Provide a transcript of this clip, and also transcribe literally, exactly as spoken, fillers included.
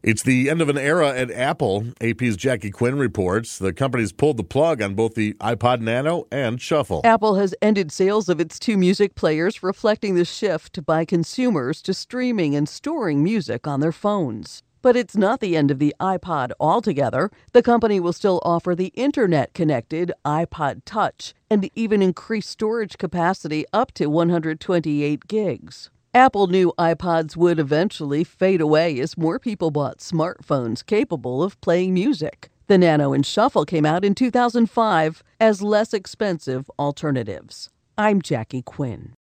It's the end of an era at Apple. A P's Jackie Quinn reports the company's pulled the plug on both the iPod Nano and Shuffle. Apple has ended sales of its two music players, reflecting the shift by consumers to streaming and storing music on their phones. But it's not the end of the iPod altogether. The company will still offer the internet-connected iPod Touch and even increase storage capacity up to one hundred twenty-eight gigs. Apple knew iPods would eventually fade away as more people bought smartphones capable of playing music. The Nano and Shuffle came out in two thousand five as less expensive alternatives. I'm Jackie Quinn.